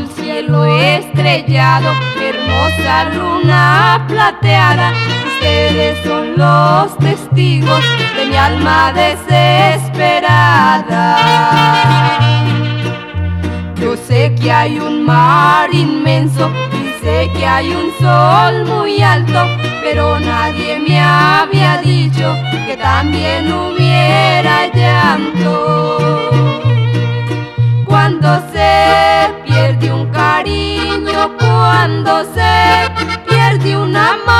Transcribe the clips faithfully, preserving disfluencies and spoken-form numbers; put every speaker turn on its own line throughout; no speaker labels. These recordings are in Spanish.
azul cielo estrellado, hermosa luna plateada, ustedes son los testigos de mi alma desesperada. Yo sé que hay un mar inmenso y sé que hay un sol muy alto, pero nadie me había dicho que también hubiera llanto. Cuando se pierde un cariño, cuando se pierde un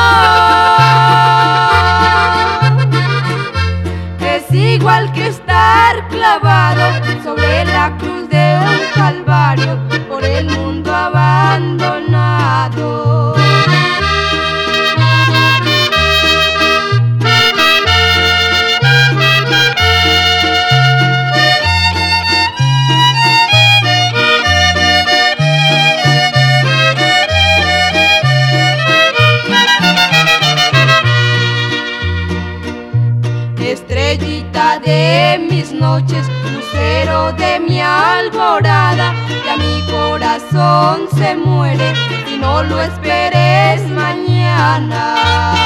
amor, es igual que estar clavado sobre la cruz de un calvario por el mundo abandonado. Estrellita de mis noches, lucero de mi alborada, ya mi corazón se muere y no lo esperes mañana.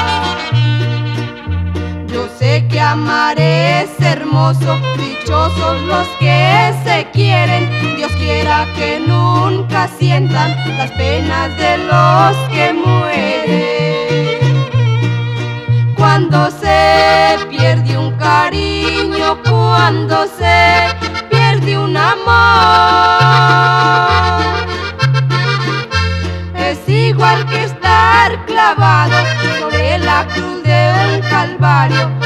Yo sé que amar es hermoso, dichosos los que se quieren, Dios quiera que nunca sientan las penas de los que mueren. Cuando se pierde un cariño, cuando se pierde un amor, es igual que estar clavado sobre la cruz de un calvario